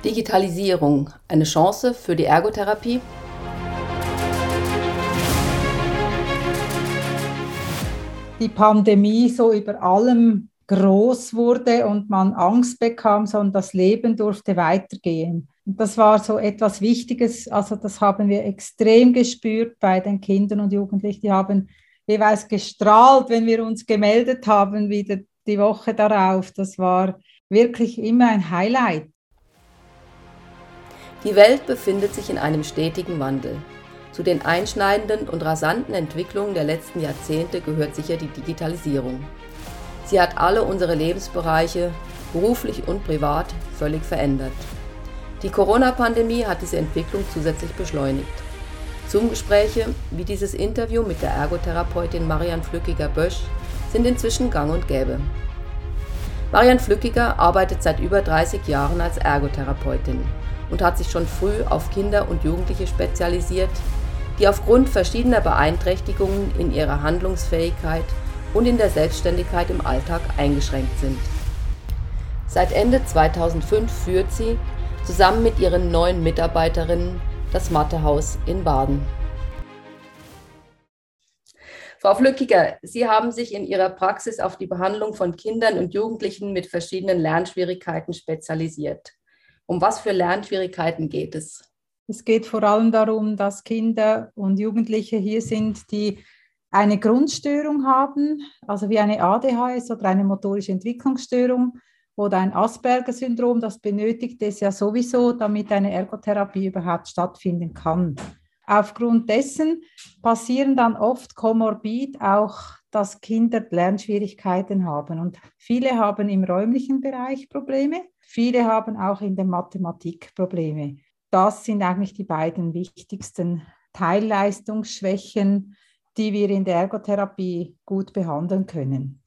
Digitalisierung, eine Chance für die Ergotherapie? Die Pandemie so über allem groß wurde und man Angst bekam, sondern das Leben durfte weitergehen. Und das war so etwas Wichtiges, also das haben wir extrem gespürt bei den Kindern und Jugendlichen. Die haben jeweils gestrahlt, wenn wir uns gemeldet haben, wieder die Woche darauf. Das war wirklich immer ein Highlight. Die Welt befindet sich in einem stetigen Wandel. Zu den einschneidenden und rasanten Entwicklungen der letzten Jahrzehnte gehört sicher die Digitalisierung. Sie hat alle unsere Lebensbereiche, beruflich und privat, völlig verändert. Die Corona-Pandemie hat diese Entwicklung zusätzlich beschleunigt. Zoom-Gespräche wie dieses Interview mit der Ergotherapeutin Marianne Flückiger-Bösch sind inzwischen gang und gäbe. Marianne Flückiger arbeitet seit über 30 Jahren als Ergotherapeutin und hat sich schon früh auf Kinder und Jugendliche spezialisiert, die aufgrund verschiedener Beeinträchtigungen in ihrer Handlungsfähigkeit und in der Selbstständigkeit im Alltag eingeschränkt sind. Seit Ende 2005 führt sie, zusammen mit ihren 9 Mitarbeiterinnen, das Mathehaus in Baden. Frau Flückiger, Sie haben sich in Ihrer Praxis auf die Behandlung von Kindern und Jugendlichen mit verschiedenen Lernschwierigkeiten spezialisiert. Um was für Lernschwierigkeiten geht es? Es geht vor allem darum, dass Kinder und Jugendliche hier sind, die eine Grundstörung haben, also wie eine ADHS oder eine motorische Entwicklungsstörung oder ein Asperger-Syndrom. Das benötigt es ja sowieso, damit eine Ergotherapie überhaupt stattfinden kann. Aufgrund dessen passieren dann oft komorbid auch, dass Kinder Lernschwierigkeiten haben. Und viele haben im räumlichen Bereich Probleme, viele haben auch in der Mathematik Probleme. Das sind eigentlich die beiden wichtigsten Teilleistungsschwächen, die wir in der Ergotherapie gut behandeln können.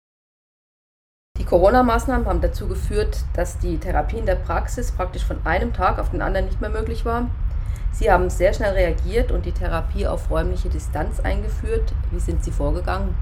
Die Corona-Maßnahmen haben dazu geführt, dass die Therapie in der Praxis praktisch von einem Tag auf den anderen nicht mehr möglich war. Sie haben sehr schnell reagiert und die Therapie auf räumliche Distanz eingeführt. Wie sind Sie vorgegangen?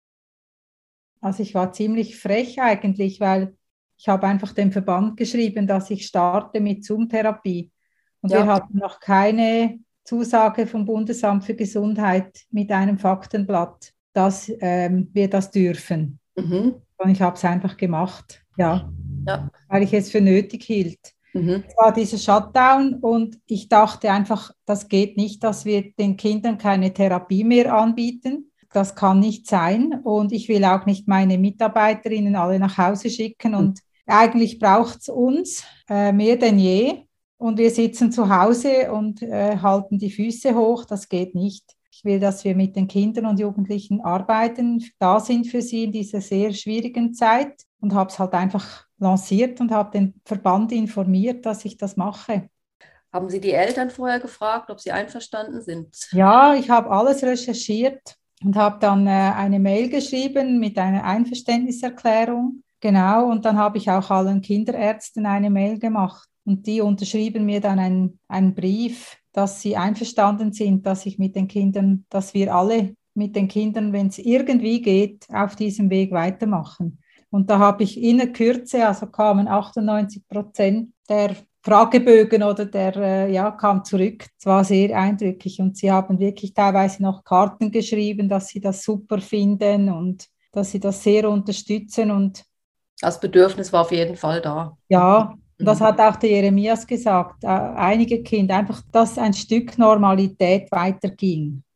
Also ich war ziemlich frech eigentlich, weil ich habe einfach dem Verband geschrieben, dass ich starte mit Zoom-Therapie. Und wir hatten noch keine Zusage vom Bundesamt für Gesundheit mit einem Faktenblatt, dass wir das dürfen. Und ich habe es einfach gemacht, weil ich es für nötig hielt. Es war dieser Shutdown und ich dachte einfach, das geht nicht, dass wir den Kindern keine Therapie mehr anbieten. Das kann nicht sein und ich will auch nicht meine Mitarbeiterinnen alle nach Hause schicken und eigentlich braucht es uns mehr denn je und wir sitzen zu Hause und halten die Füße hoch, das geht nicht. Ich will, dass wir mit den Kindern und Jugendlichen arbeiten, da sind für sie in dieser sehr schwierigen Zeit und habe es halt einfach lanciert und habe den Verband informiert, dass ich das mache. Haben Sie die Eltern vorher gefragt, ob sie einverstanden sind? Ja, ich habe alles recherchiert und habe dann eine Mail geschrieben mit einer Einverständniserklärung. Genau, und dann habe ich auch allen Kinderärzten eine Mail gemacht. Und die unterschrieben mir dann einen Brief, dass sie einverstanden sind, dass ich mit den Kindern, dass wir alle mit den Kindern, wenn es irgendwie geht, auf diesem Weg weitermachen. Und da habe ich in der Kürze, also kamen 98% der Fragebögen oder kam zurück. Es war sehr eindrücklich und sie haben wirklich teilweise noch Karten geschrieben, dass sie das super finden und dass sie das sehr unterstützen. Und das Bedürfnis war auf jeden Fall da. Ja, das hat auch der Jeremias gesagt. Einige Kinder, einfach, dass ein Stück Normalität weiterging.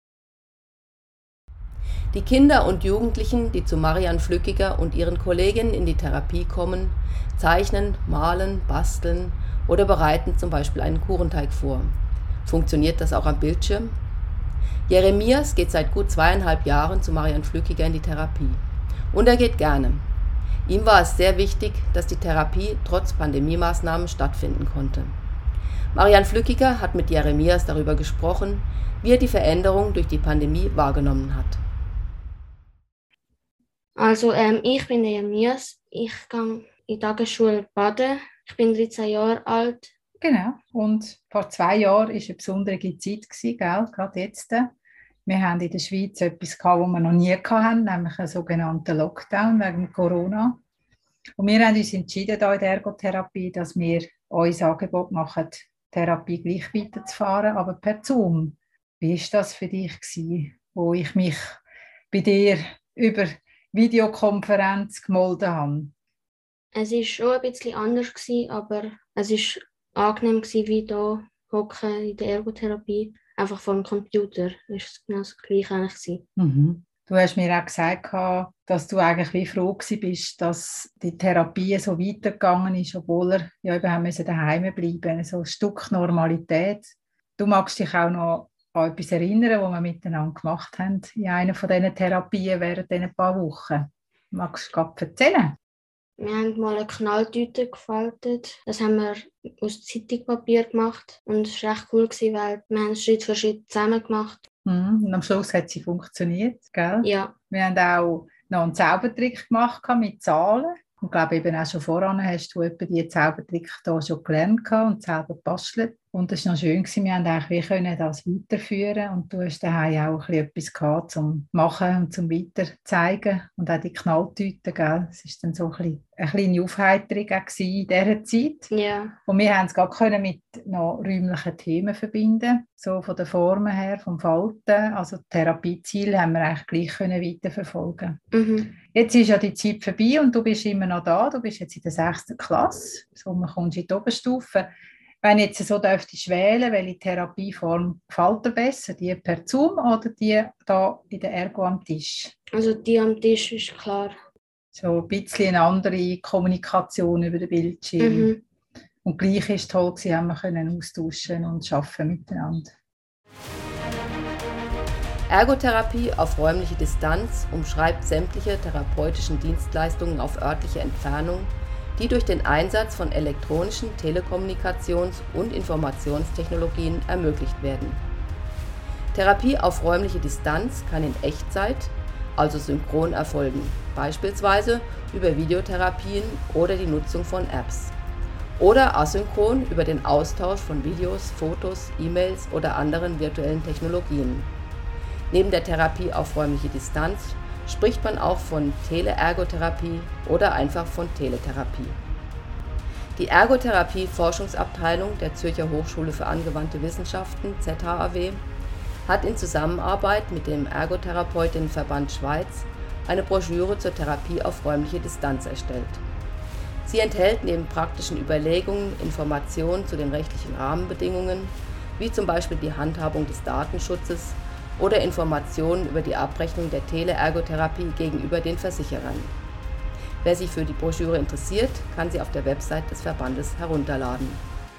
Die Kinder und Jugendlichen, die zu Marianne Flückiger und ihren Kolleginnen in die Therapie kommen, zeichnen, malen, basteln oder bereiten zum Beispiel einen Kuchenteig vor. Funktioniert das auch am Bildschirm? Jeremias geht seit gut 2,5 Jahren zu Marianne Flückiger in die Therapie. Und er geht gerne. Ihm war es sehr wichtig, dass die Therapie trotz Pandemiemaßnahmen stattfinden konnte. Marianne Flückiger hat mit Jeremias darüber gesprochen, wie er die Veränderung durch die Pandemie wahrgenommen hat. Also ich bin Jeremias, ich gehe in die Tagesschule Baden, ich bin 13 Jahre alt. Genau, und vor 2 Jahren war eine besondere Zeit, gerade jetzt. Wir haben in der Schweiz etwas gehabt, was wir noch nie hatten, nämlich einen sogenannten Lockdown wegen Corona. Und wir haben uns entschieden, hier in der Ergotherapie, dass wir uns Angebot machen, Therapie gleich weiterzufahren, aber per Zoom. Wie war das für dich gewesen, wo ich mich bei dir über Videokonferenz gemolden habe? Es war schon ein bisschen anders, aber es war angenehm, wie hier hocken in der Ergotherapie. Einfach vor dem Computer. Das war genau das Gleiche eigentlich. Mhm. Du hast mir auch gesagt, dass du eigentlich wie froh bist, dass die Therapie so weitergegangen ist, obwohl er ja eben haben müssen daheim bleiben, so ein Stück Normalität. Du magst dich auch noch an etwas erinnern, was wir miteinander gemacht haben in einer von diesen Therapien während diesen paar Wochen. Magst du gerade erzählen? Wir haben mal eine Knalltüte gefaltet. Das haben wir aus Zeitungspapier gemacht. Und es war echt cool, weil wir haben Schritt für Schritt zusammen gemacht. Und am Schluss hat sie funktioniert, gell? Ja. Wir haben auch noch einen Zaubertrick gemacht mit Zahlen. Ich glaube, eben auch schon voran hast du etwa diese Zaubertrick hier schon gelernt und selber gebastelt. Und das war noch schön, wir haben eigentlich das weiterführen und du hast daheim auch etwas gehabt zum Machen und zum Weiterzeigen. Und auch die Knalltüten, gell? Es war dann so eine kleine Aufheiterung in dieser Zeit. Ja. Und wir haben es gerade mit noch räumlichen Themen verbinden, so von der Form her, vom Falten. Also Therapieziele haben wir eigentlich gleich weiterverfolgen. Mhm. Jetzt ist ja die Zeit vorbei und du bist immer noch da. Du bist jetzt in der 6. Klasse, so man kommt in die Oberstufe. Wenn jetzt so dürftest wählen, welche Therapieform gefällt dir besser? Die per Zoom oder die da in der Ergo am Tisch? Also die am Tisch ist klar. So ein bisschen eine andere Kommunikation über den Bildschirm. Mhm. Und gleich ist es toll, haben wir können austauschen und arbeiten miteinander. Ergotherapie auf räumliche Distanz umschreibt sämtliche therapeutischen Dienstleistungen auf örtliche Entfernung, die durch den Einsatz von elektronischen Telekommunikations- und Informationstechnologien ermöglicht werden. Therapie auf räumliche Distanz kann in Echtzeit, also synchron erfolgen, beispielsweise über Videotherapien oder die Nutzung von Apps. Oder asynchron über den Austausch von Videos, Fotos, E-Mails oder anderen virtuellen Technologien. Neben der Therapie auf räumliche Distanz spricht man auch von Teleergotherapie oder einfach von Teletherapie. Die Ergotherapie-Forschungsabteilung der Zürcher Hochschule für angewandte Wissenschaften ZHAW hat in Zusammenarbeit mit dem Ergotherapeutinnenverband Schweiz eine Broschüre zur Therapie auf räumliche Distanz erstellt. Sie enthält neben praktischen Überlegungen Informationen zu den rechtlichen Rahmenbedingungen, wie zum Beispiel die Handhabung des Datenschutzes oder Informationen über die Abrechnung der Teleergotherapie gegenüber den Versicherern. Wer sich für die Broschüre interessiert, kann sie auf der Website des Verbandes herunterladen.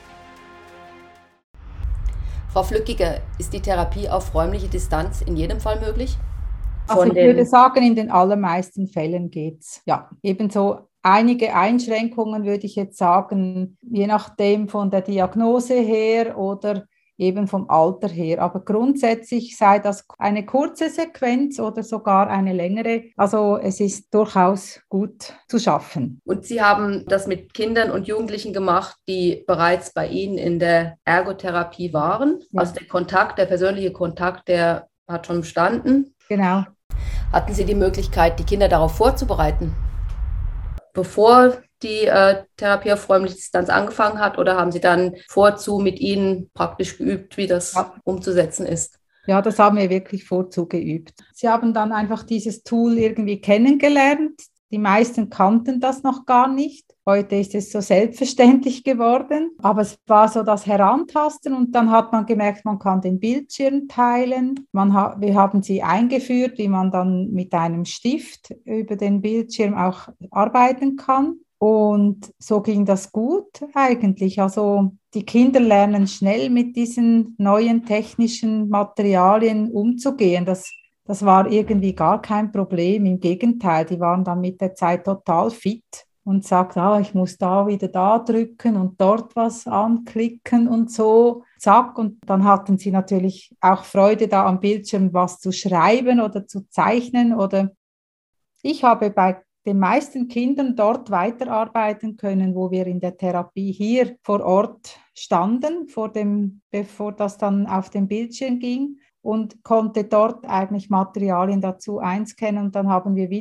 Frau Flückiger, ist die Therapie auf räumliche Distanz in jedem Fall möglich? Also ich würde sagen, in den allermeisten Fällen geht es. Ja, ebenso einige Einschränkungen würde ich jetzt sagen, je nachdem von der Diagnose her oder eben vom Alter her. Aber grundsätzlich sei das eine kurze Sequenz oder sogar eine längere. Also es ist durchaus gut zu schaffen. Und Sie haben das mit Kindern und Jugendlichen gemacht, die bereits bei Ihnen in der Ergotherapie waren. Ja. Also der persönliche Kontakt, der hat schon bestanden. Genau. Hatten Sie die Möglichkeit, die Kinder darauf vorzubereiten, bevor die Therapie auf räumliche Distanz angefangen hat, oder haben Sie dann vorzu mit Ihnen praktisch geübt, wie das umzusetzen ist? Ja, das haben wir wirklich vorzu geübt. Sie haben dann einfach dieses Tool irgendwie kennengelernt. Die meisten kannten das noch gar nicht. Heute ist es so selbstverständlich geworden. Aber es war so das Herantasten und dann hat man gemerkt, man kann den Bildschirm teilen. Wir haben sie eingeführt, wie man dann mit einem Stift über den Bildschirm auch arbeiten kann. Und so ging das gut eigentlich. Also die Kinder lernen schnell mit diesen neuen technischen Materialien umzugehen. Das war irgendwie gar kein Problem. Im Gegenteil, die waren dann mit der Zeit total fit und sagten, ich muss da wieder da drücken und dort was anklicken und so. Zack. Und dann hatten sie natürlich auch Freude, da am Bildschirm was zu schreiben oder zu zeichnen. Oder ich habe bei den meisten Kindern dort weiterarbeiten können, wo wir in der Therapie hier vor Ort standen, bevor das dann auf den Bildschirm ging, und konnte dort eigentlich Materialien dazu einscannen und dann haben wir wieder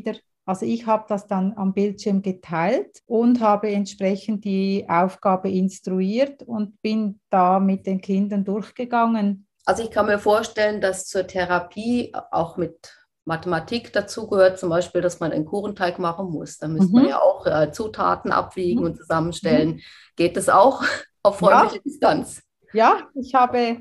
Also ich habe das dann am Bildschirm geteilt und habe entsprechend die Aufgabe instruiert und bin da mit den Kindern durchgegangen. Also ich kann mir vorstellen, dass zur Therapie auch mit Mathematik dazugehört, zum Beispiel, dass man einen Kuchenteig machen muss. Da müsste man ja auch Zutaten abwiegen und zusammenstellen. Geht das auch auf räumliche Distanz? Ja, ich habe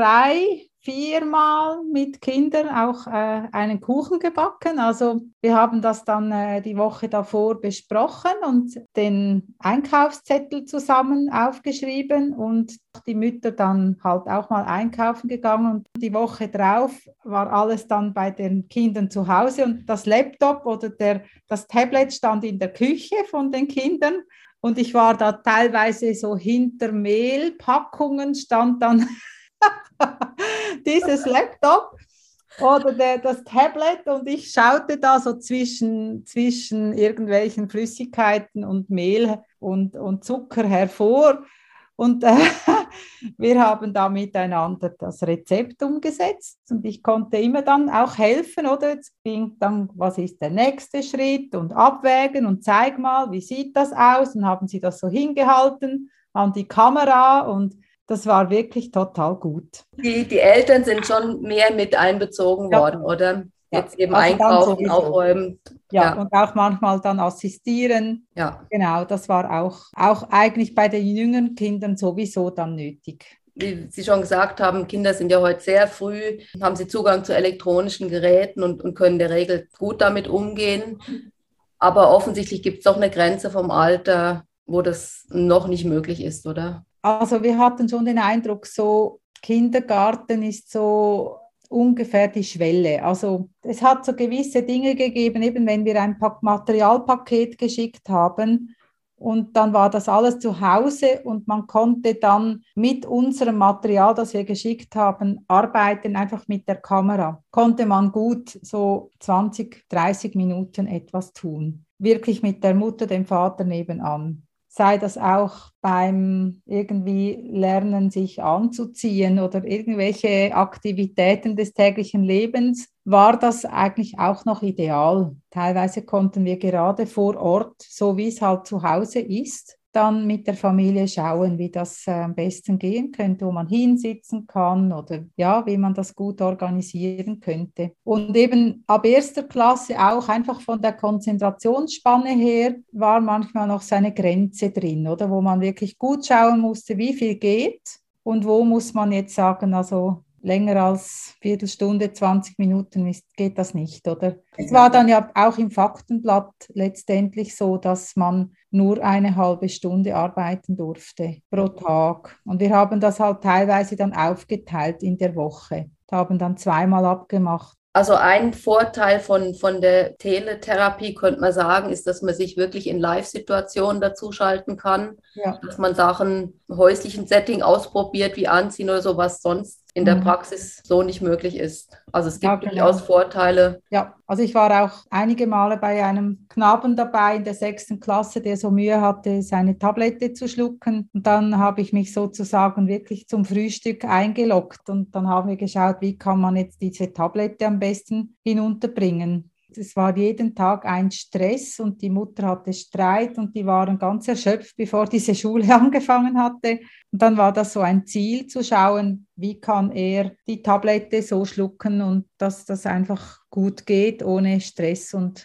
3-4 Mal mit Kindern auch einen Kuchen gebacken. Also wir haben das dann die Woche davor besprochen und den Einkaufszettel zusammen aufgeschrieben und die Mütter dann halt auch mal einkaufen gegangen. Und die Woche drauf war alles dann bei den Kindern zu Hause und das Laptop oder das Tablet stand in der Küche von den Kindern. Und ich war da teilweise so hinter Mehlpackungen, stand dann dieses Laptop oder das Tablet und ich schaute da so zwischen irgendwelchen Flüssigkeiten und Mehl und Zucker hervor. Und wir haben da miteinander das Rezept umgesetzt und ich konnte immer dann auch helfen, oder? Jetzt ging dann, was ist der nächste Schritt und abwägen und zeig mal, wie sieht das aus? Und haben sie das so hingehalten an die Kamera und das war wirklich total gut. Die Eltern sind schon mehr mit einbezogen worden, oder? Jetzt eben also einkaufen, aufräumen. Ja, und auch manchmal dann assistieren. Ja. Genau, das war auch eigentlich bei den jüngeren Kindern sowieso dann nötig. Wie Sie schon gesagt haben, Kinder sind ja heute sehr früh, haben sie Zugang zu elektronischen Geräten und können in der Regel gut damit umgehen. Aber offensichtlich gibt es doch eine Grenze vom Alter, wo das noch nicht möglich ist, oder? Also wir hatten schon den Eindruck, so Kindergarten ist so ungefähr die Schwelle. Also es hat so gewisse Dinge gegeben, eben wenn wir ein Materialpaket geschickt haben und dann war das alles zu Hause und man konnte dann mit unserem Material, das wir geschickt haben, arbeiten, einfach mit der Kamera. Konnte man gut so 20, 30 Minuten etwas tun. Wirklich mit der Mutter, dem Vater nebenan. Sei das auch beim irgendwie Lernen, sich anzuziehen oder irgendwelche Aktivitäten des täglichen Lebens, war das eigentlich auch noch ideal. Teilweise konnten wir gerade vor Ort, so wie es halt zu Hause ist, dann mit der Familie schauen, wie das am besten gehen könnte, wo man hinsitzen kann oder ja, wie man das gut organisieren könnte. Und eben ab 1. Klasse auch einfach von der Konzentrationsspanne her war manchmal noch so eine Grenze drin, oder wo man wirklich gut schauen musste, wie viel geht und wo muss man jetzt sagen, also länger als Viertelstunde, 20 Minuten geht das nicht, oder? Es war dann ja auch im Faktenblatt letztendlich so, dass man nur eine halbe Stunde arbeiten durfte pro Tag. Und wir haben das halt teilweise dann aufgeteilt in der Woche. Haben dann 2-mal abgemacht. Also ein Vorteil von der Teletherapie, könnte man sagen, ist, dass man sich wirklich in Live-Situationen dazuschalten kann, dass man Sachen im häuslichen Setting ausprobiert, wie Anziehen oder so, was sonst in der Praxis so nicht möglich ist. Also es gibt durchaus Vorteile. Ja, also ich war auch einige Male bei einem Knaben dabei in der 6. Klasse, der so Mühe hatte, seine Tablette zu schlucken. Und dann habe ich mich sozusagen wirklich zum Frühstück eingeloggt und dann haben wir geschaut, wie kann man jetzt diese Tablette am besten hinunterbringen. Es war jeden Tag ein Stress und die Mutter hatte Streit und die waren ganz erschöpft, bevor diese Schule angefangen hatte. Und dann war das so ein Ziel, zu schauen, wie kann er die Tablette so schlucken und dass das einfach gut geht, ohne Stress und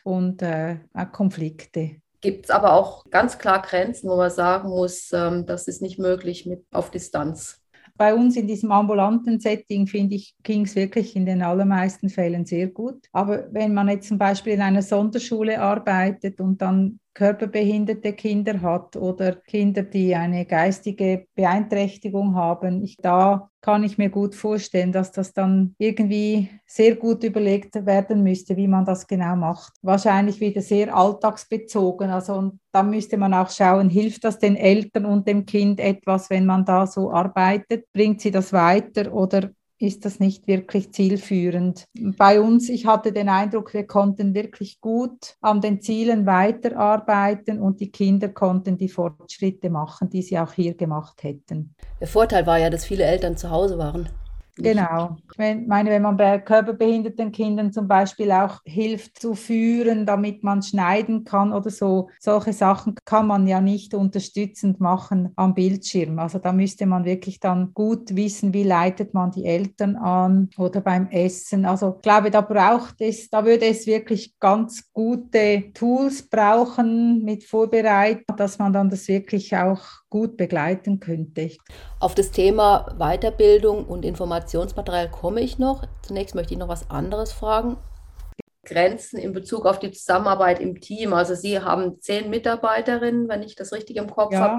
Konflikte. Gibt es aber auch ganz klar Grenzen, wo man sagen muss, das ist nicht möglich auf Distanz. Bei uns in diesem ambulanten Setting, finde ich, ging es wirklich in den allermeisten Fällen sehr gut. Aber wenn man jetzt zum Beispiel in einer Sonderschule arbeitet und dann körperbehinderte Kinder hat oder Kinder, die eine geistige Beeinträchtigung haben, da kann ich mir gut vorstellen, dass das dann irgendwie sehr gut überlegt werden müsste, wie man das genau macht. Wahrscheinlich wieder sehr alltagsbezogen. Also und dann müsste man auch schauen, hilft das den Eltern und dem Kind etwas, wenn man da so arbeitet? Bringt sie das weiter oder ist das nicht wirklich zielführend? Bei uns, ich hatte den Eindruck, wir konnten wirklich gut an den Zielen weiterarbeiten und die Kinder konnten die Fortschritte machen, die sie auch hier gemacht hätten. Der Vorteil war ja, dass viele Eltern zu Hause waren. Genau. Wenn man bei körperbehinderten Kindern zum Beispiel auch hilft zu führen, damit man schneiden kann oder so, solche Sachen kann man ja nicht unterstützend machen am Bildschirm. Also da müsste man wirklich dann gut wissen, wie leitet man die Eltern an oder beim Essen. Also ich glaube, da würde es wirklich ganz gute Tools brauchen mit Vorbereitung, dass man dann das wirklich auch gut begleiten könnte. Auf das Thema Weiterbildung und Informationsmaterial komme ich noch. Zunächst möchte ich noch was anderes fragen. Grenzen in Bezug auf die Zusammenarbeit im Team. Also Sie haben 10 Mitarbeiterinnen, wenn ich das richtig im Kopf habe.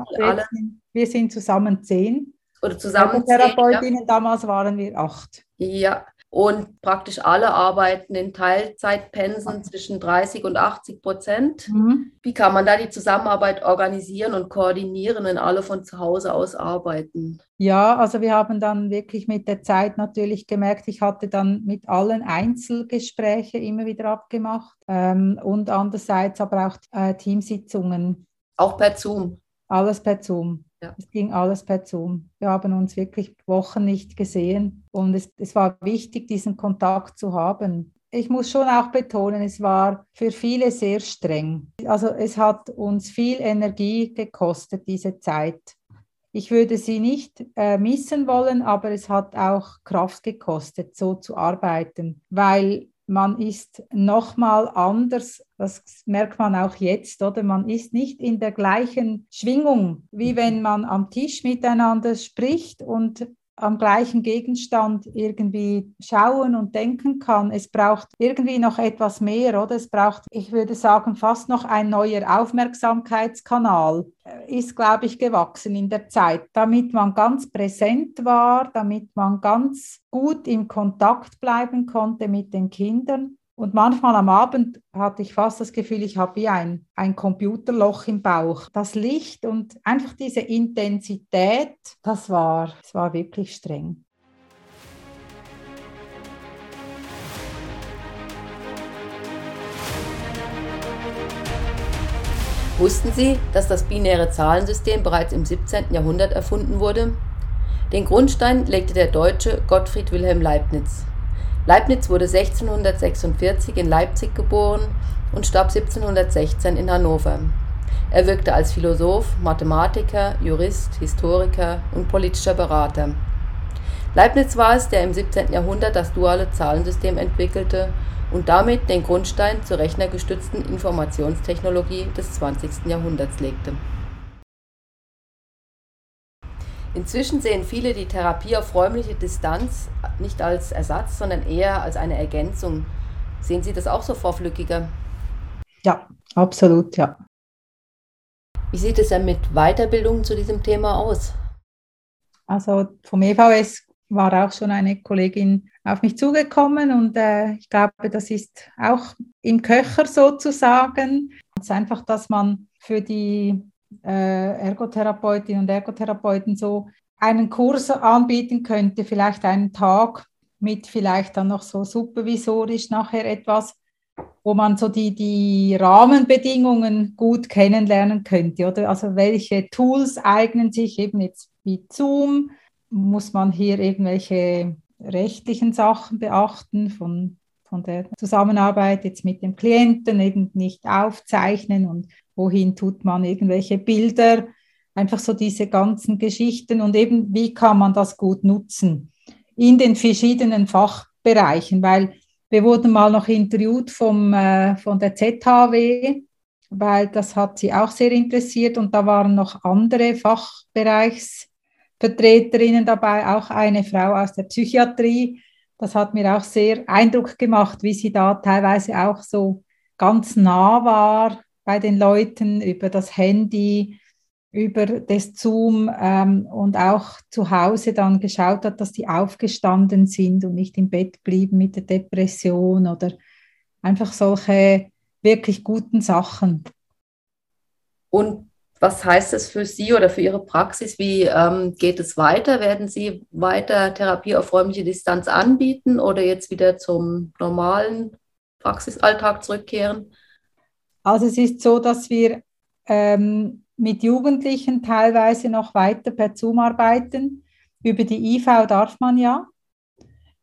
Wir sind zusammen 10. Oder zusammen 10, Therapeutinnen, ja. Damals waren wir 8. Ja, und praktisch alle arbeiten in Teilzeitpensen zwischen 30% und 80%. Wie kann man da die Zusammenarbeit organisieren und koordinieren, wenn alle von zu Hause aus arbeiten? Ja, also wir haben dann wirklich mit der Zeit natürlich gemerkt, ich hatte dann mit allen Einzelgespräche immer wieder abgemacht und andererseits aber auch Teamsitzungen. Auch per Zoom? Alles per Zoom. Ja. Es ging alles per Zoom. Wir haben uns wirklich Wochen nicht gesehen und es war wichtig, diesen Kontakt zu haben. Ich muss schon auch betonen, es war für viele sehr streng. Also es hat uns viel Energie gekostet, diese Zeit. Ich würde sie nicht missen wollen, aber es hat auch Kraft gekostet, so zu arbeiten, weil man ist nochmal anders, das merkt man auch jetzt, oder? Man ist nicht in der gleichen Schwingung, wie wenn man am Tisch miteinander spricht und am gleichen Gegenstand irgendwie schauen und denken kann. Es braucht irgendwie noch etwas mehr, oder? Es braucht, ich würde sagen, fast noch ein neuer Aufmerksamkeitskanal. Ist, glaube ich, gewachsen in der Zeit, damit man ganz präsent war, damit man ganz gut im Kontakt bleiben konnte mit den Kindern. Und manchmal am Abend hatte ich fast das Gefühl, ich habe wie ein Computerloch im Bauch. Das Licht und einfach diese Intensität, das war wirklich streng. Wussten Sie, dass das binäre Zahlensystem bereits im 17. Jahrhundert erfunden wurde? Den Grundstein legte der Deutsche Gottfried Wilhelm Leibniz. Leibniz wurde 1646 in Leipzig geboren und starb 1716 in Hannover. Er wirkte als Philosoph, Mathematiker, Jurist, Historiker und politischer Berater. Leibniz war es, der im 17. Jahrhundert das duale Zahlensystem entwickelte und damit den Grundstein zur rechnergestützten Informationstechnologie des 20. Jahrhunderts legte. Inzwischen sehen viele die Therapie auf räumliche Distanz nicht als Ersatz, sondern eher als eine Ergänzung. Sehen Sie das auch so, Frau Flückiger? Ja, absolut, ja. Wie sieht es denn mit Weiterbildung zu diesem Thema aus? Also vom EVS war auch schon eine Kollegin auf mich zugekommen und ich glaube, das ist auch im Köcher sozusagen. Es ist einfach, dass man für die Ergotherapeutinnen und Ergotherapeuten so einen Kurs anbieten könnte, vielleicht einen Tag mit vielleicht dann noch so supervisorisch nachher etwas, wo man so die Rahmenbedingungen gut kennenlernen könnte, oder? Also welche Tools eignen sich eben jetzt wie Zoom? Muss man hier irgendwelche rechtlichen Sachen beachten von der Zusammenarbeit jetzt mit dem Klienten, eben nicht aufzeichnen und wohin tut man irgendwelche Bilder, einfach so diese ganzen Geschichten und eben wie kann man das gut nutzen in den verschiedenen Fachbereichen, weil wir wurden mal noch interviewt von der ZHW, weil das hat sie auch sehr interessiert und da waren noch andere Fachbereichsvertreterinnen dabei, auch eine Frau aus der Psychiatrie. Das hat mir auch sehr Eindruck gemacht, wie sie da teilweise auch so ganz nah war bei den Leuten über das Handy, über das Zoom und auch zu Hause dann geschaut hat, dass die aufgestanden sind und nicht im Bett blieben mit der Depression oder einfach solche wirklich guten Sachen. Und was heißt das für Sie oder für Ihre Praxis? Wie geht es weiter? Werden Sie weiter Therapie auf räumliche Distanz anbieten oder jetzt wieder zum normalen Praxisalltag zurückkehren? Also es ist so, dass wir mit Jugendlichen teilweise noch weiter per Zoom arbeiten. Über die IV darf man ja.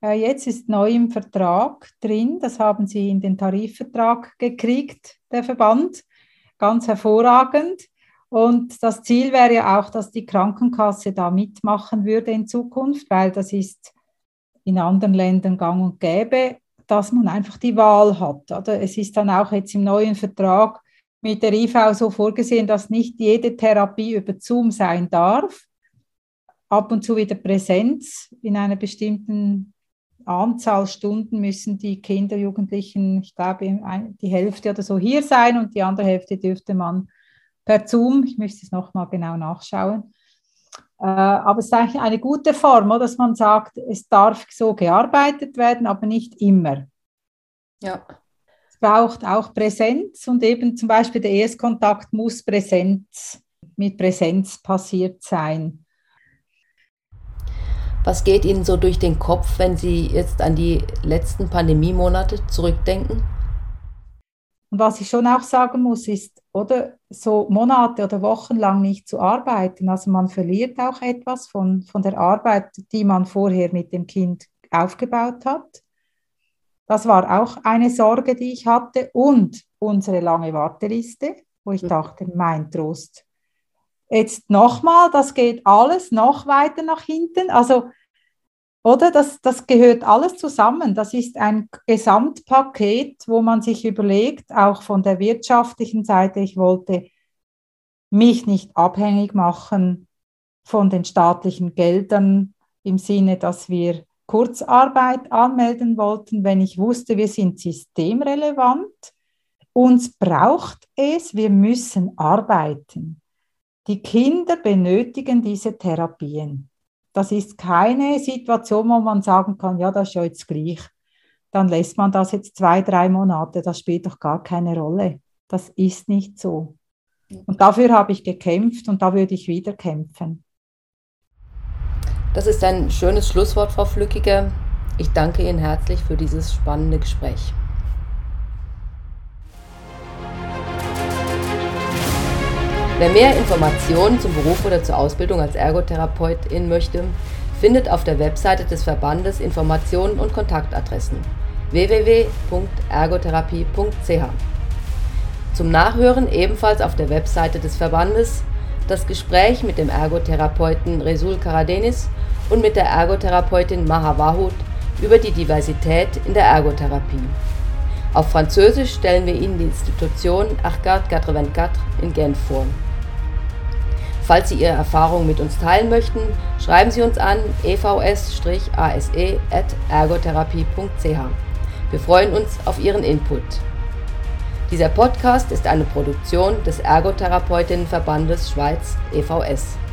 Jetzt ist neu im Vertrag drin, das haben sie in den Tarifvertrag gekriegt, der Verband, ganz hervorragend. Und das Ziel wäre ja auch, dass die Krankenkasse da mitmachen würde in Zukunft, weil das ist in anderen Ländern gang und gäbe, dass man einfach die Wahl hat. Oder? Es ist dann auch jetzt im neuen Vertrag mit der IV so vorgesehen, dass nicht jede Therapie über Zoom sein darf. Ab und zu wieder Präsenz in einer bestimmten Anzahl Stunden müssen die Kinder, Jugendlichen, ich glaube, die Hälfte oder so hier sein und die andere Hälfte dürfte man per Zoom, ich müsste es nochmal genau nachschauen. Aber es ist eigentlich eine gute Form, oder, dass man sagt, es darf so gearbeitet werden, aber nicht immer. Ja. Es braucht auch Präsenz und eben zum Beispiel der Erstkontakt muss mit Präsenz passiert sein. Was geht Ihnen so durch den Kopf, wenn Sie jetzt an die letzten Pandemiemonate zurückdenken? Und was ich schon auch sagen muss, ist, oder so Monate oder Wochen lang nicht zu arbeiten. Also man verliert auch etwas von der Arbeit, die man vorher mit dem Kind aufgebaut hat. Das war auch eine Sorge, die ich hatte. Und unsere lange Warteliste, wo ich dachte, mein Trost. Jetzt nochmal, das geht alles noch weiter nach hinten. Also, oder das gehört alles zusammen. Das ist ein Gesamtpaket, wo man sich überlegt, auch von der wirtschaftlichen Seite, ich wollte mich nicht abhängig machen von den staatlichen Geldern im Sinne, dass wir Kurzarbeit anmelden wollten, wenn ich wusste, wir sind systemrelevant. Uns braucht es, wir müssen arbeiten. Die Kinder benötigen diese Therapien. Das ist keine Situation, wo man sagen kann, ja, das ist ja jetzt gleich. Dann lässt man das jetzt 2-3 Monate, das spielt doch gar keine Rolle. Das ist nicht so. Und dafür habe ich gekämpft und da würde ich wieder kämpfen. Das ist ein schönes Schlusswort, Frau Flückiger. Ich danke Ihnen herzlich für dieses spannende Gespräch. Wer mehr Informationen zum Beruf oder zur Ausbildung als Ergotherapeutin möchte, findet auf der Webseite des Verbandes Informationen und Kontaktadressen www.ergotherapie.ch. Zum Nachhören ebenfalls auf der Webseite des Verbandes das Gespräch mit dem Ergotherapeuten Resul Karadenis und mit der Ergotherapeutin Maha Wahoud über die Diversität in der Ergotherapie. Auf Französisch stellen wir Ihnen die Institution Arcade 84 in Genf vor. Falls Sie Ihre Erfahrungen mit uns teilen möchten, schreiben Sie uns an evs-ase@ergotherapie.ch. Wir freuen uns auf Ihren Input. Dieser Podcast ist eine Produktion des Ergotherapeutinnenverbandes Schweiz (EVS).